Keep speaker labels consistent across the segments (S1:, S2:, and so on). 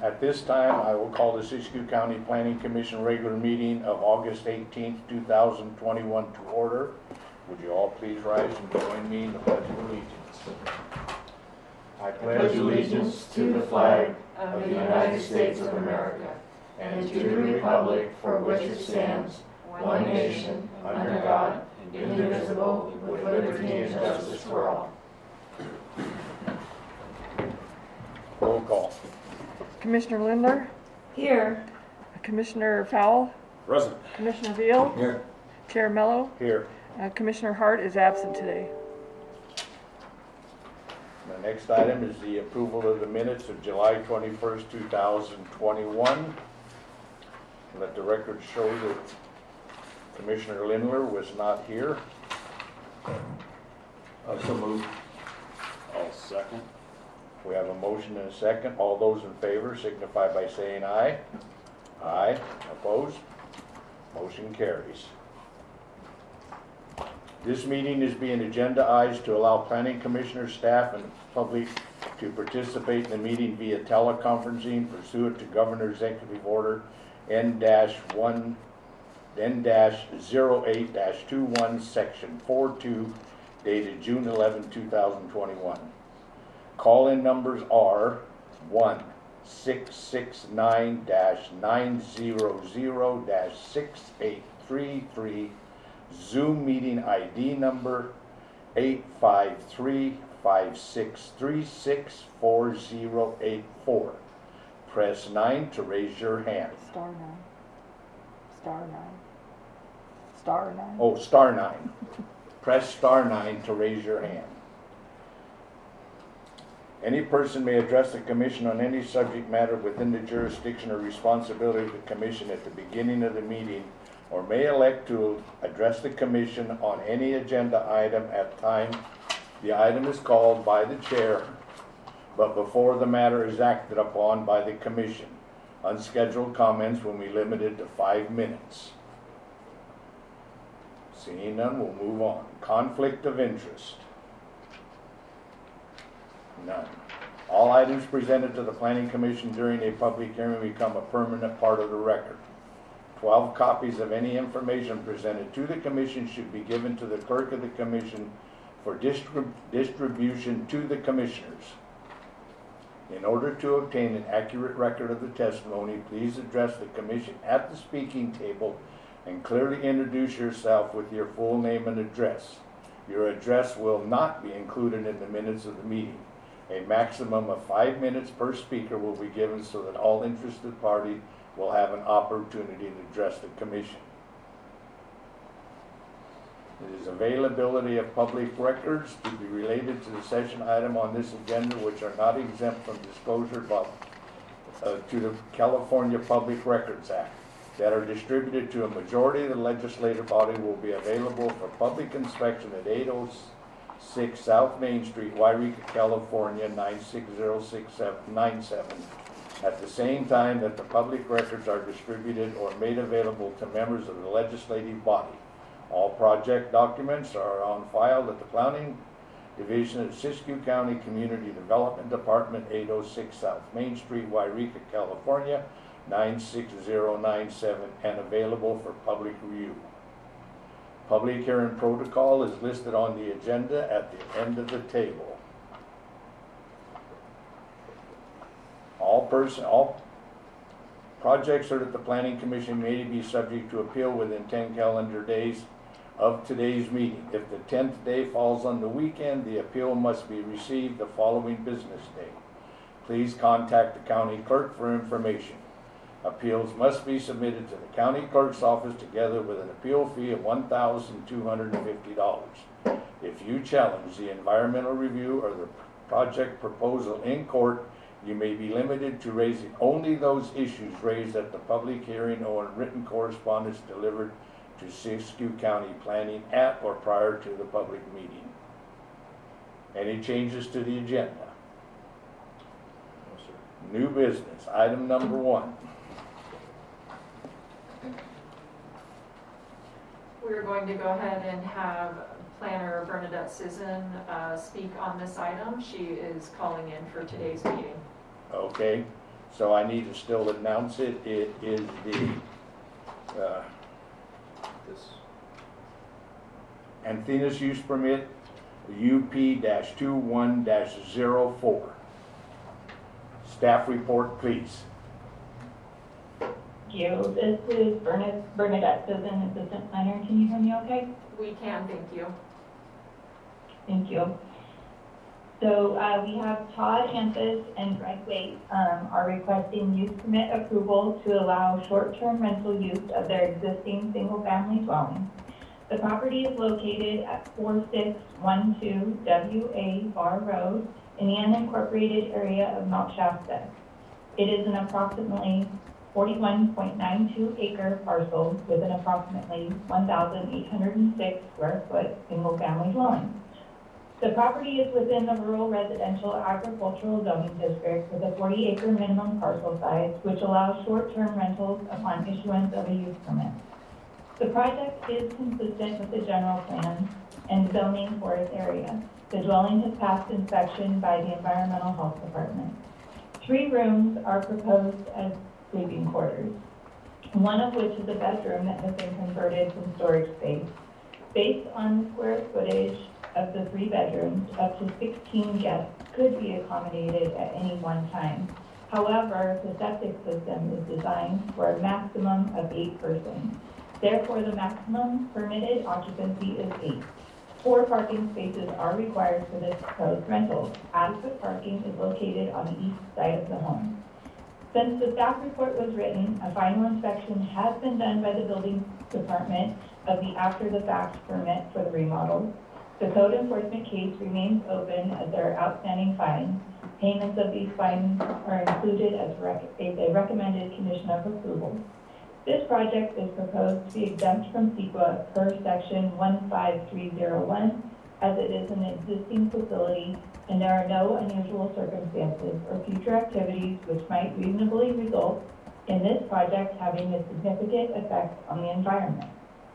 S1: At this time, I will call the Siskiyou County Planning Commission regular meeting of August 18th, 2021 to order. Would you all please rise and join me in the Pledge of Allegiance? I
S2: pledge allegiance to the flag of the United States of America and to the republic for which it stands, one nation, under God, indivisible, with liberty and justice for all.
S1: Roll call.
S3: Commissioner Lindler?
S2: Here.
S3: Commissioner Fowle?
S1: Present.
S3: Commissioner Veal?
S1: Here.
S3: Chair Mello?
S1: Here.
S3: Commissioner Hart is absent today.
S1: The next item is the approval of the minutes of July 21st, 2021. Let the record show that Commissioner Lindler was not here.
S4: So moved. I'll second.
S1: We have a motion and a second. All those in favor signify by saying aye. Aye. Opposed? Motion carries. This meeting is being agendaized to allow planning commissioners, staff, and public to participate in the meeting via teleconferencing pursuant to Governor's Executive Order N-08-21, Section 4.2, dated June 11, 2021. Call-in numbers are 1-669-900-6833, Zoom meeting ID number 853-563-64084. Press 9 to raise your hand.
S3: Star 9. Star 9. Star 9.
S1: Oh, star 9. Press star 9 to raise your hand. Any person may address the commission on any subject matter within the jurisdiction or responsibility of the commission at the beginning of the meeting, or may elect to address the commission on any agenda item at the time the item is called by the chair, but before the matter is acted upon by the commission. Unscheduled comments will be limited to 5 minutes. Seeing none, we'll move on. Conflict of interest. None. All items presented to the Planning Commission during a public hearing become a permanent part of the record. 12 copies of any information presented to the Commission should be given to the clerk of the Commission for distribution to the Commissioners. In order to obtain an accurate record of the testimony, please address the Commission at the speaking table and clearly introduce yourself with your full name and address. Your address will not be included in the minutes of the meeting. A maximum of 5 minutes per speaker will be given so that all interested parties will have an opportunity to address the Commission. It is availability of public records to be related to the session item on this agenda which are not exempt from disclosure to the California Public Records Act that are distributed to a majority of the legislative body will be available for public inspection at 806 South Main Street, Yreka, California 9606797. At the same time that the public records are distributed or made available to members of the legislative body. All project documents are on file at the Planning Division of Siskiyou County Community Development Department, 806 South Main Street, Yreka, California 96097, and available for public review. Public hearing protocol is listed on the agenda at the end of the table. All projects that the Planning Commission may be subject to appeal within 10 calendar days of today's meeting. If the 10th day falls on the weekend, the appeal must be received the following business day. Please contact the county clerk for information. Appeals must be submitted to the county clerk's office together with an appeal fee of $1,250. If you challenge the environmental review or the project proposal in court, you may be limited to raising only those issues raised at the public hearing or in written correspondence delivered to Siskiyou County Planning at or prior to the public meeting. Any changes to the agenda?
S4: No, sir.
S1: New business, item number 1.
S5: We're going to go ahead and have Planner Bernadette Sisson speak on this item. She is calling in for today's meeting.
S1: Okay, so I need to still announce it. It is the
S4: This,
S1: Anthena's use permit, UP-21-04. Staff report, please.
S6: Thank you. This is Bernadette Susan, Assistant Planner. Can you hear me okay?
S5: We can, thank you.
S6: Thank you. So we have Todd Anthus and Greg Waite are requesting use permit approval to allow short-term rental use of their existing single-family dwelling. The property is located at 4612 W.A. Bar Road in the unincorporated area of Mount Shasta. It is an approximately 41.92 acre parcel with an approximately 1,806 square foot single-family dwelling. The property is within the rural residential agricultural zoning district with a 40-acre minimum parcel size, which allows short-term rentals upon issuance of a use permit. The project is consistent with the general plan and zoning for its area. The dwelling has passed inspection by the Environmental Health Department. 3 rooms are proposed as sleeping quarters, one of which is a bedroom that has been converted from storage space. Based on the square footage of the 3 bedrooms, up to 16 guests could be accommodated at any one time. However, the septic system is designed for a maximum of 8 persons. Therefore, the maximum permitted occupancy is 8. 4 parking spaces are required for this proposed rental. Adequate parking is located on the east side of the home. Since the staff report was written, a final inspection has been done by the building department of the after-the-fact permit for the remodel. The code enforcement case remains open as there are outstanding fines. Payments of these fines are included as a recommended condition of approval. This project is proposed to be exempt from CEQA per section 15301 as it is an existing facility and there are no unusual circumstances or future activities which might reasonably result in this project having a significant effect on the environment.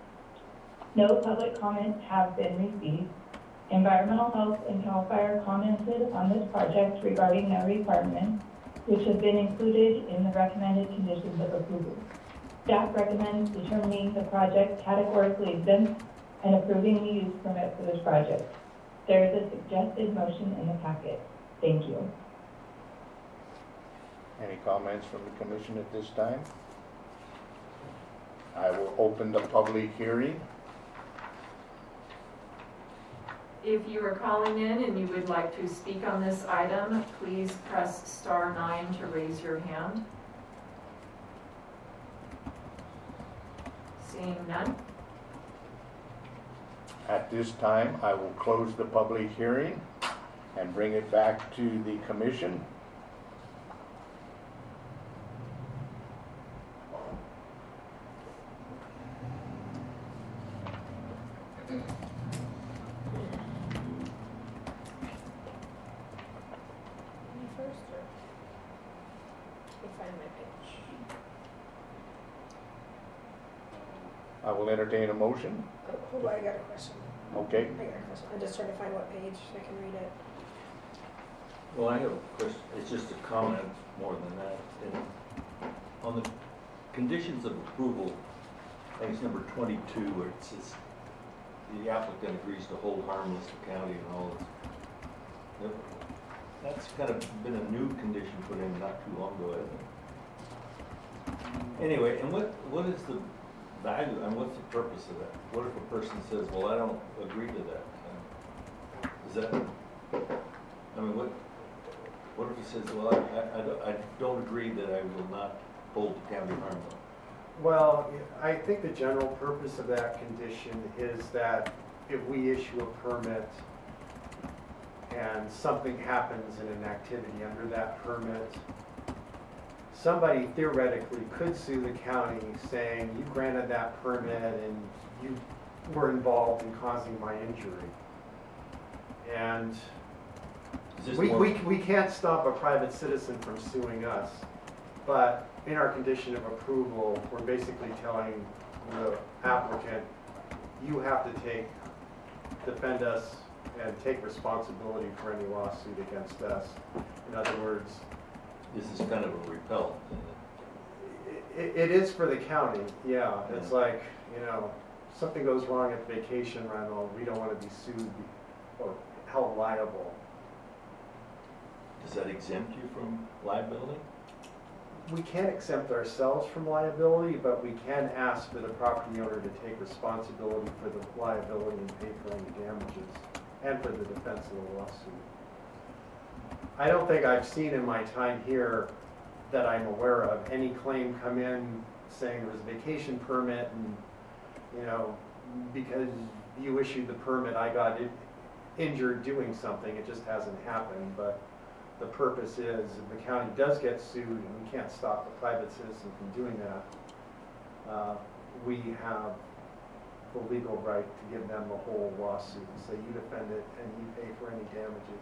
S6: No public comments have been received. Environmental Health and CAL FIRE commented on this project regarding their requirements, which have been included in the recommended conditions of approval. Staff recommends determining the project categorically exempt and approving the use permit for this project. There is a suggested motion in the packet. Thank you.
S1: Any comments from the commission at this time? I will open the public hearing.
S5: If you are calling in and you would like to speak on this item, please press *9 to raise your hand. Seeing none.
S1: At this time, I will close the public hearing and bring it back to the commission. I will entertain a motion.
S2: Hold on, I got a question.
S1: Okay.
S2: I got a question. I'm just trying to find what page so I can read it.
S4: well, I have a question, it's just a comment more than that. On the conditions of approval, I think it's number 22, where it says the applicant agrees to hold harmless the county and all this. That's kind of been a new condition put in not too long ago, hasn't it? Anyway, and what is the value, and what's the purpose of that? What if a person says, well, I don't agree to that? Is that, I mean, what if he says, well, I don't agree that I will not hold the county harmless?
S7: Well, I think the general purpose of that condition is that if we issue a permit and something happens in an activity under that permit, somebody theoretically could sue the county saying, you granted that permit and you were involved in causing my injury. And we can't stop a private citizen from suing us, but in our condition of approval, we're basically telling the applicant, you have to defend us and take responsibility for any lawsuit against us. In other words,
S4: This is kind of a repellent.
S7: It is for the county, yeah. It's like, you know, something goes wrong at the vacation rental, we don't want to be sued or held liable.
S4: Does that exempt you from liability?
S7: We can't exempt ourselves from liability, but we can ask for the property owner to take responsibility for the liability and pay for any damages and for the defense of the lawsuit. I don't think I've seen in my time here that I'm aware of any claim come in saying there was a vacation permit and, you know, because you issued the permit, I got injured doing something. It just hasn't happened, but the purpose is if the county does get sued and we can't stop a private citizen from doing that, we have the legal right to give them the whole lawsuit and say you defend it and you pay for any damages.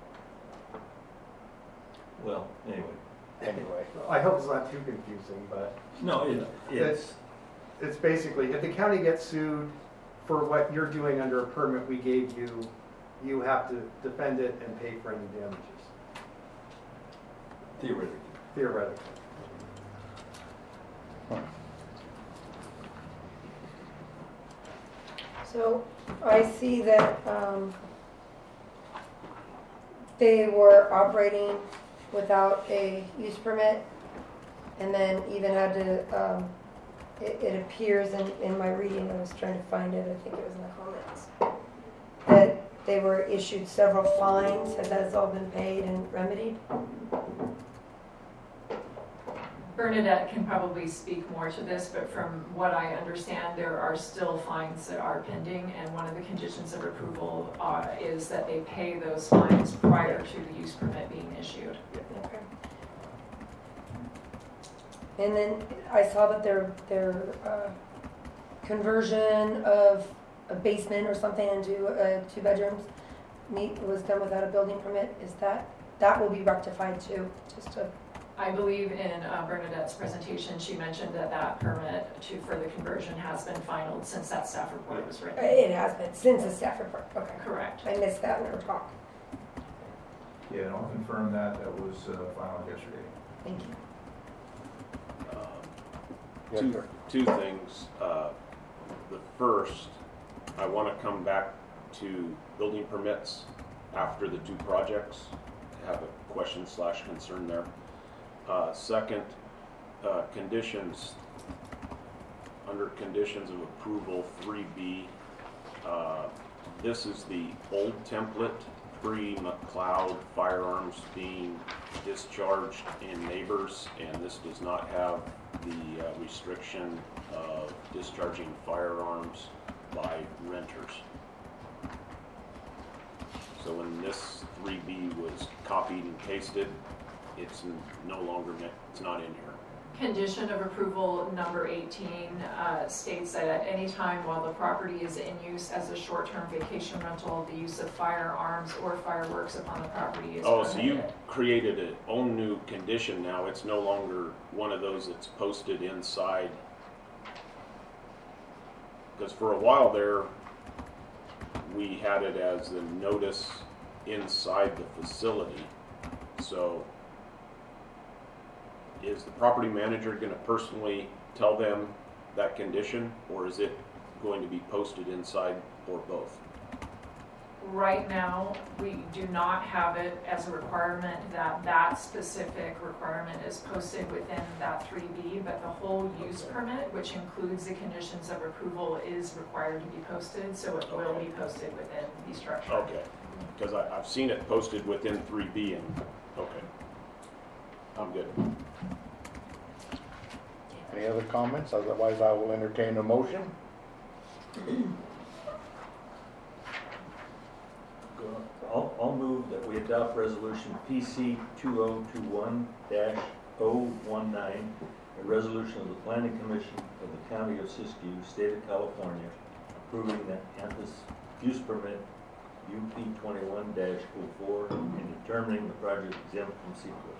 S4: Well, anyway.
S1: Anyway,
S7: I hope it's not too confusing, but
S4: No, it's,
S7: it's basically, if the county gets sued for what you're doing under a permit we gave you, you have to defend it and pay for any damages,
S4: theoretically.
S7: theoretically.
S2: So I see that they were operating without a use permit, and then even had to, it appears in my reading, I was trying to find it, I think it was in the comments, that they were issued several fines. Has that all been paid and remedied?
S5: Bernadette can probably speak more to this, but from what I understand, there are still fines that are pending, and one of the conditions of approval is that they pay those fines prior to the use permit being issued.
S2: Okay. And then I saw that their conversion of a basement or something into 2 bedrooms was done without a building permit. Is that will be rectified too? Just to.
S5: I believe in Bernadette's presentation, she mentioned that permit for the conversion has been finalized since that staff report was written.
S2: It has been since the staff report. Okay.
S5: Correct.
S2: I missed that in her talk.
S8: Yeah, and I'll confirm that. That was filed yesterday.
S2: Thank you.
S1: yes, sir.
S9: Two things. The first, I want to come back to building permits after the 2 projects. I have a question / concern there. Second, conditions, under conditions of approval 3B, this is the old template pre-McLeod firearms being discharged in neighbors, and this does not have the restriction of discharging firearms by renters. So when this 3B was copied and pasted, it's no longer, it's not in here.
S5: Condition of approval number 18 states that at any time while the property is in use as a short-term vacation rental, the use of firearms or fireworks upon the property is permitted.
S9: So you created an own new condition now. It's no longer one of those that's posted inside. Because for a while there, we had it as a notice inside the facility. So is the property manager going to personally tell them that condition, or is it going to be posted inside, or both?
S5: Right now, we do not have it as a requirement that specific requirement is posted within that 3B, but the whole use permit, which includes the conditions of approval, is required to be posted, so it will be posted within the structure.
S9: Okay, because I've seen it posted within 3B, and okay, I'm good.
S1: Any other comments? Otherwise, I will entertain a motion.
S4: I'll move that we adopt resolution PC 2021-019, a resolution of the Planning Commission of the County of Siskiyou, State of California, approving the Anthus use permit UP 21-04 and determining the project exempt from CEQA.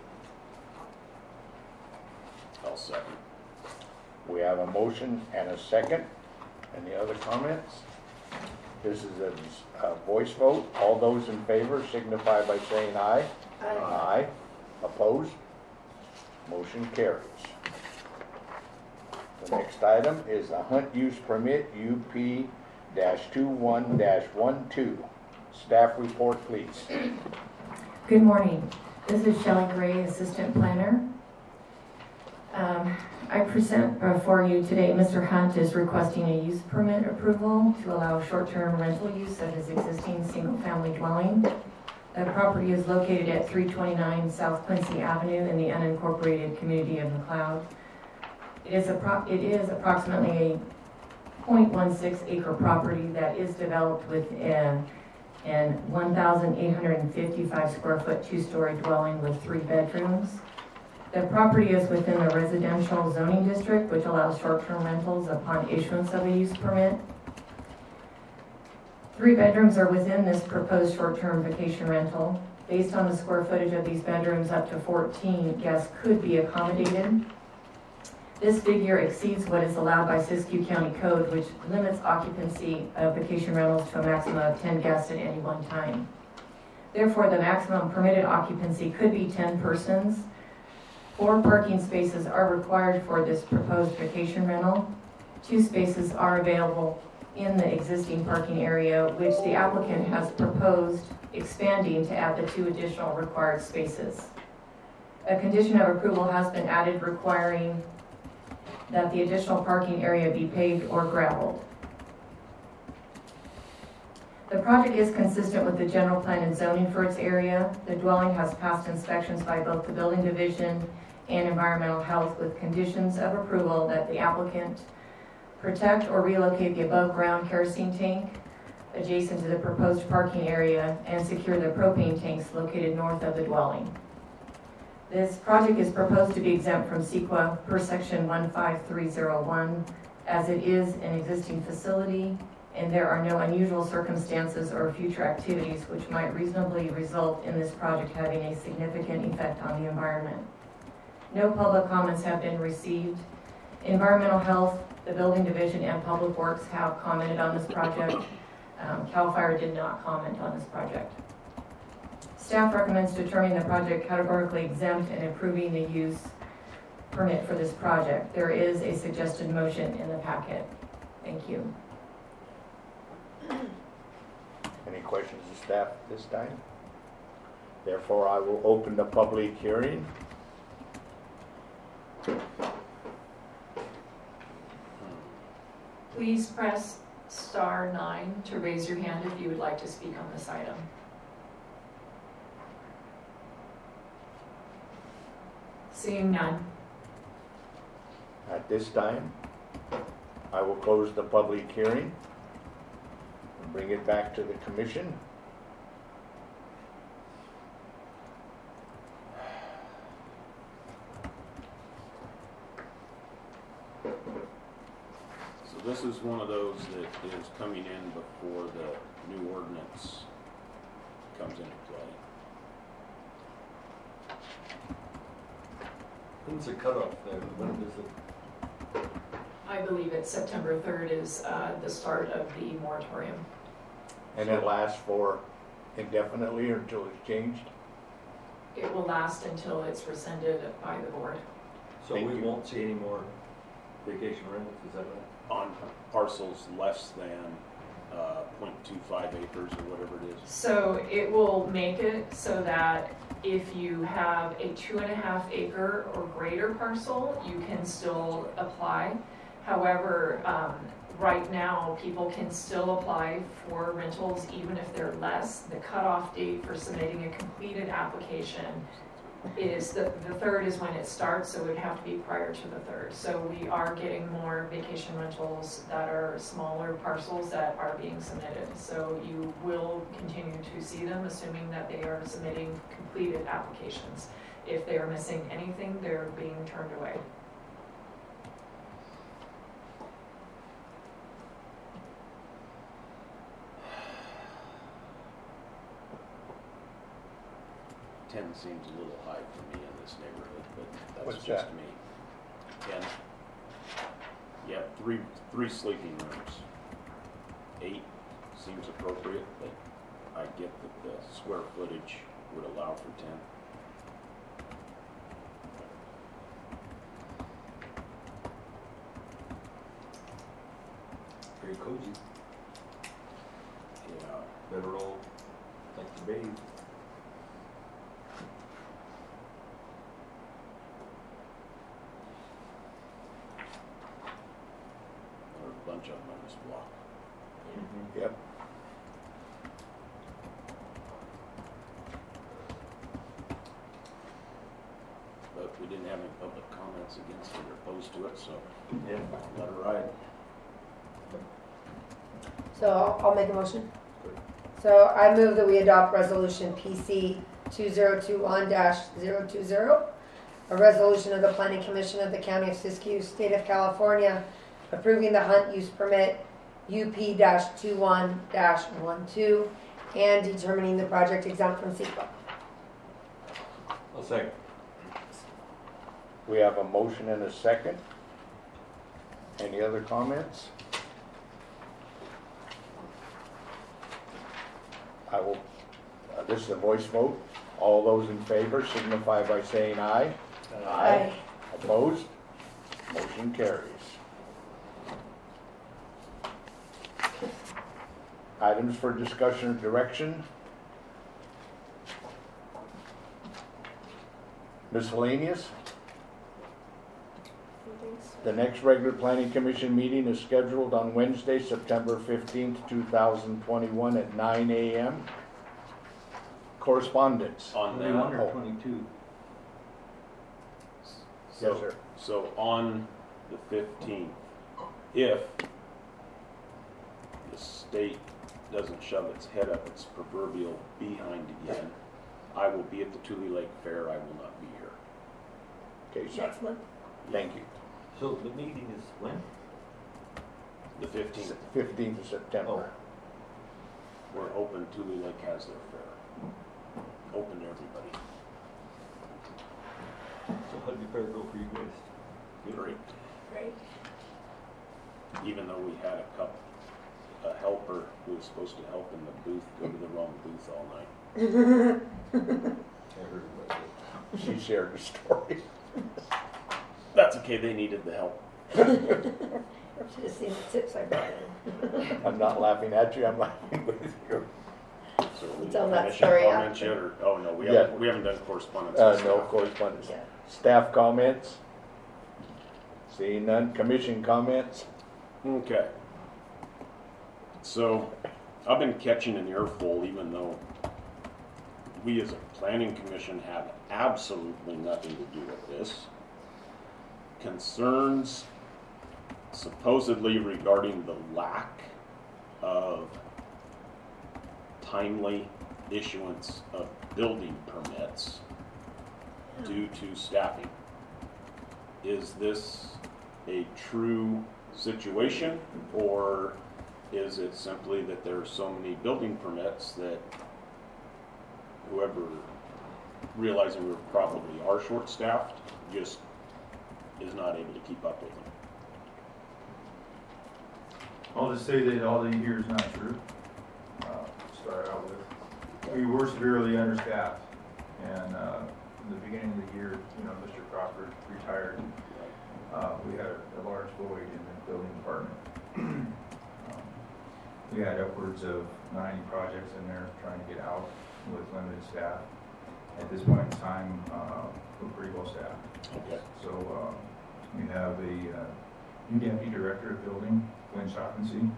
S9: I'll second.
S1: We have a motion and a second. Any other comments? This is a voice vote. All those in favor signify by saying aye.
S2: Aye.
S1: Aye. Opposed? Motion carries. The next item is a hunt use permit, UP-21-12. Staff report, please.
S2: Good morning. This is Shelley Gray, Assistant Planner. I present before you today, Mr. Hunt is requesting a use permit approval to allow short-term rental use of his existing single-family dwelling. The property is located at 329 South Quincy Avenue in the unincorporated community of McLeod. It is approximately a 0.16 acre property that is developed with an 1,855 square foot two-story dwelling with 3 bedrooms. The property is within the residential zoning district, which allows short-term rentals upon issuance of a use permit. 3 bedrooms are within this proposed short-term vacation rental. Based on the square footage of these bedrooms, up to 14 guests could be accommodated. This figure exceeds what is allowed by Siskiyou County Code, which limits occupancy of vacation rentals to a maximum of 10 guests at any one time. Therefore, the maximum permitted occupancy could be 10 persons. 4 parking spaces are required for this proposed vacation rental. 2 spaces are available in the existing parking area, which the applicant has proposed expanding to add the 2 additional required spaces. A condition of approval has been added requiring that the additional parking area be paved or gravelled. The project is consistent with the general plan and zoning for its area. The dwelling has passed inspections by both the building division and environmental health with conditions of approval that the applicant protect or relocate the above ground kerosene tank adjacent to the proposed parking area and secure the propane tanks located north of the dwelling. This project is proposed to be exempt from CEQA per section 15301 as it is an existing facility and there are no unusual circumstances or future activities which might reasonably result in this project having a significant effect on the environment. No public comments have been received. Environmental Health, the Building Division, and Public Works have commented on this project. CAL FIRE did not comment on this project. Staff recommends determining the project categorically exempt and approving the use permit for this project. There is a suggested motion in the packet. Thank you.
S1: Any questions of staff at this time? Therefore, I will open the public hearing.
S5: Please press *9 to raise your hand if you would like to speak on this item. Seeing none.
S1: At this time, I will close the public hearing and bring it back to the commission.
S9: So this is one of those that is coming in before the new ordinance comes into play.
S4: When's the cutoff there? When is it?
S5: I believe it's September 3rd is the start of the moratorium.
S1: And it lasts for indefinitely or until it's changed?
S5: It will last until it's rescinded by the board.
S4: So
S1: Thank
S4: we
S1: you.
S4: won't see any more vacation rentals, is that right?
S9: On parcels less than 0.25 acres or whatever it is.
S5: So it will make it so that if you have a 2.5 acre or greater parcel, you can still apply. However, right now, people can still apply for rentals even if they're less. The cutoff date for submitting a completed application is the 3rd is when it starts, so it would have to be prior to the 3rd. So we are getting more vacation rentals that are smaller parcels that are being submitted. So you will continue to see them, assuming that they are submitting completed applications. If they are missing anything, they're being turned away.
S9: Ten seems a little high for me in this neighborhood, but that's
S1: What's
S9: just
S1: that?
S9: me. 10. Yeah, three sleeping rooms. 8 seems appropriate, but I get that the square footage would allow for 10.
S4: Very cozy.
S9: Yeah.
S4: Better all like to bathe.
S9: There's a bunch of them on this block.
S1: Yep.
S9: But we didn't have any public comments against it or opposed to it, so
S4: Yeah.
S9: let her ride.
S2: So I'll make a motion. So I move that we adopt resolution PC 2021-020, a resolution of the Planning Commission of the County of Siskiyou, State of California, approving the hunt use permit UP-21-12 and determining the project exempt from CEQA.
S4: I'll second.
S1: We have a motion and a second. Any other comments? I will, this is a voice vote. All those in favor signify by saying aye.
S2: Aye.
S1: Opposed? Motion carries. Items for discussion or direction. Miscellaneous. The next regular planning commission meeting is scheduled on Wednesday, September 15th, 2021 at 9 a.m. Correspondence.
S9: On
S4: 21
S9: that,
S4: or 22?
S1: Yes, sir.
S9: so on the 15th, if the state doesn't shove its head up its proverbial behind again, I will be at the Tule Lake Fair. I will not be here.
S1: Okay, sir.
S2: Next month.
S1: Thank you.
S4: So the meeting is when?
S9: The 15th,
S1: 15th of September.
S9: we're open. Tule Lake has their fair. Open to everybody.
S4: So how did the fair go for you guys?
S9: Great.
S2: Great.
S9: Even though we had a helper who was supposed to help in the booth go to the wrong booth all night.
S4: I heard about it.
S1: She shared the story.
S9: That's okay. They needed the help.
S2: Should have seen the tips I brought in.
S1: I'm not laughing at you, I'm laughing with you.
S9: So
S2: We'll
S9: we
S2: tell that
S9: commission
S2: story
S9: comments
S2: after.
S9: yet, or oh no, we
S1: Yeah.
S9: haven't done correspondence.
S1: No
S9: and stuff.
S1: correspondence.
S2: Yeah.
S1: Staff comments? Seeing none. Commission comments?
S9: Okay. So I've been catching an earful, even though we as a planning commission have absolutely nothing to do with this. Concerns supposedly regarding the lack of timely issuance of building permits due to staffing. Is this a true situation, or is it simply that there are so many building permits that whoever, realizing we probably are short-staffed, just is not able to keep up with them?
S8: I'll just say that all that you hear is not true. Start out with, we were severely understaffed, and in the beginning of the year, Mr. Crawford retired. We had a large void in the building department. We had upwards of 90 projects in there trying to get out with limited staff. At this point in time, we're pretty well staffed.
S9: Okay.
S8: So we have a new deputy director of building, Glenn Shopensee,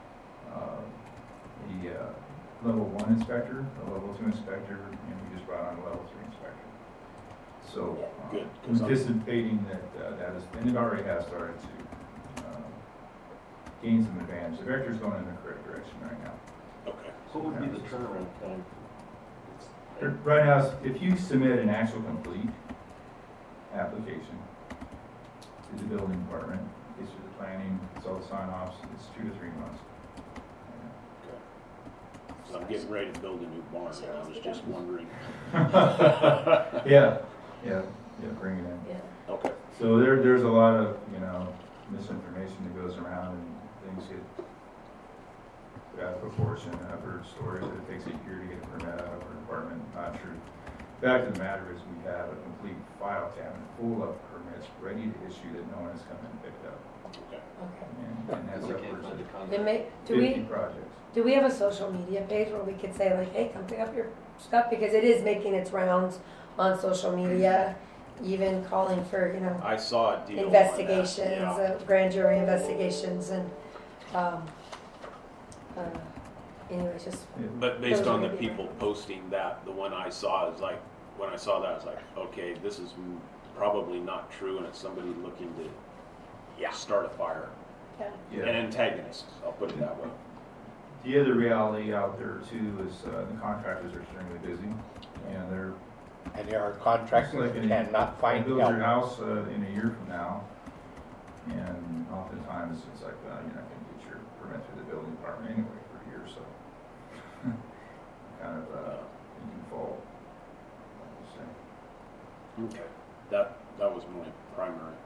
S8: the level 1 inspector, a level 2 inspector, and we just brought on a level 3 inspector. So
S9: Good, 'cause I'm-
S8: anticipating that and it already has started to gain some advantage. The vector's going in the correct direction right now.
S9: Okay.
S4: What would be the turnaround time?
S8: Right now, if you submit an actual complete application to the building department, it's through the planning, it's all the sign-offs, it's 2 to 3 months.
S9: So I'm getting ready to build a new barn, and I was just wondering.
S8: Yeah, bring it in.
S2: Yeah.
S9: Okay.
S8: So there's a lot of, misinformation that goes around, and things get out of proportion. I've heard stories that it takes a year to get a permit out of our department. Not true. Fact of the matter is, we have a complete file cabinet full of permits ready to issue that no one has come in and picked up.
S9: Okay.
S2: Okay.
S8: And that's upwards of
S2: And
S8: 50 projects.
S2: do we have a social media page where we could say like, hey, come pick up your stuff? Because it is making its rounds on social media, even calling for, you know,
S9: I saw a deal
S2: investigations,
S9: on that.
S2: grand jury investigations, and anyways, just
S9: But based
S2: Those
S9: on
S2: are
S9: the
S2: maybe-
S9: people posting that, the one I saw is like, when I saw that, I was like, okay, this is probably not true, and it's somebody looking to start a fire.
S2: yeah.
S8: Yeah.
S9: An antagonist, I'll put it that way.
S8: The other reality out there too is the contractors are extremely busy, and they're
S1: And there are contractors that cannot find
S8: build your
S1: help.
S8: house in a year from now, and oftentimes it's like, you're not going to get your permit through the building department anyway for a year, so kind of in default, I would say.
S9: Okay. That was my primary.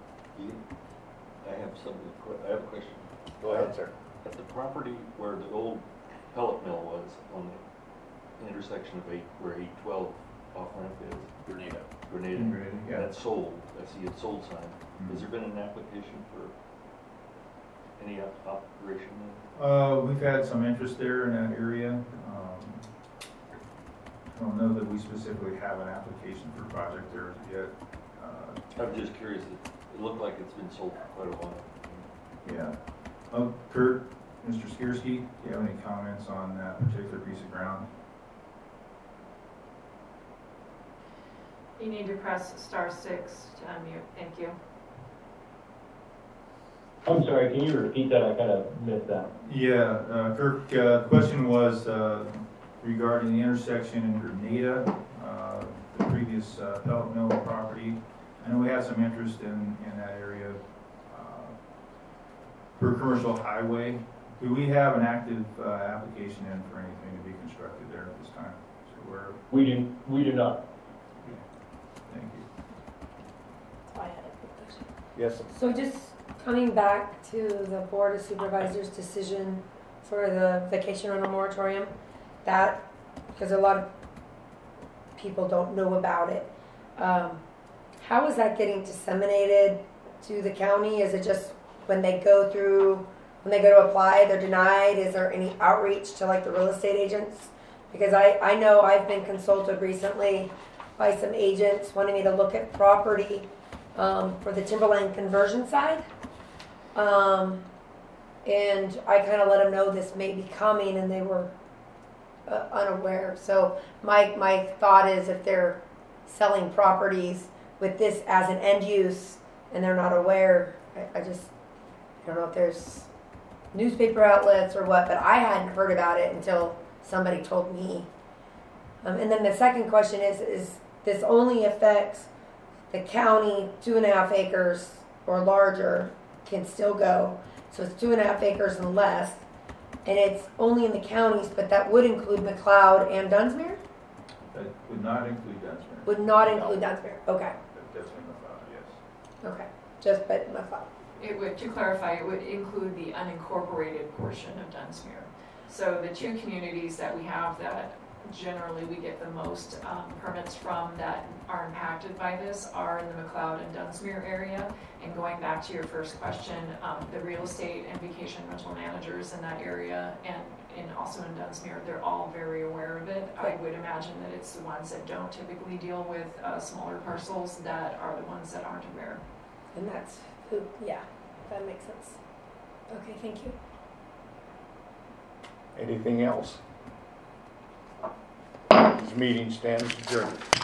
S4: I have I have a question.
S1: Go ahead, sir.
S4: At the property where the old pellet mill was, on the intersection of where 812 off ramp is,
S9: Grenada.
S4: Grenada,
S8: Yeah.
S4: that's sold, I see a sold sign.
S8: Mhm.
S4: Has there been an application for any operation there?
S8: We've had some interest there in that area. I don't know that we specifically have an application for a project there yet.
S4: I'm just curious, it looked like it's been sold for quite a while.
S8: Yeah. Kurt, Mr. Skierski, do you have any comments on that particular piece of ground?
S5: You need to press *6 to unmute. Thank you.
S10: I'm sorry, can you repeat that? I kind of missed that.
S8: Yeah, Kirk, the question was regarding the intersection in Grenada, the previous pellet mill property. I know we had some interest in that area for a commercial highway. Do we have an active application in for anything to be constructed there at this time? So
S10: We do not.
S8: thank you.
S2: So I had a quick question.
S1: Yes, sir.
S2: So just coming back to the Board of Supervisors' decision for the vacation rental moratorium, that, because a lot of people don't know about it, how is that getting disseminated to the county? Is it just when they go to apply, they're denied? Is there any outreach to like the real estate agents? Because I know I've been consulted recently by some agents wanting me to look at property for the timberland conversion side. And I kind of let them know this may be coming, and they were unaware. So my thought is, if they're selling properties with this as an end use and they're not aware, I don't know if there's newspaper outlets or what, but I hadn't heard about it until somebody told me. And then the second question is this only affects the county, 2.5 acres or larger can still go. So it's 2.5 acres and less. And it's only in the counties, but that would include McLeod and Dunsmuir?
S8: That would not include Dunsmuir.
S2: Would not include Dunsmuir. Okay.
S8: That's in the file, yes.
S2: Okay. Just but McLeod.
S5: It would, to clarify, it would include the unincorporated portion of Dunsmuir. So the two communities that we have that generally we get the most permits from that are impacted by this are in the McLeod and Dunsmuir area. And going back to your first question, the real estate and vacation rental managers in that area and also in Dunsmuir, they're all very aware of it. I would imagine that it's the ones that don't typically deal with smaller parcels that are the ones that aren't aware.
S2: And that's who, yeah, that makes sense. Okay, thank you.
S1: Anything else? This meeting stands adjourned.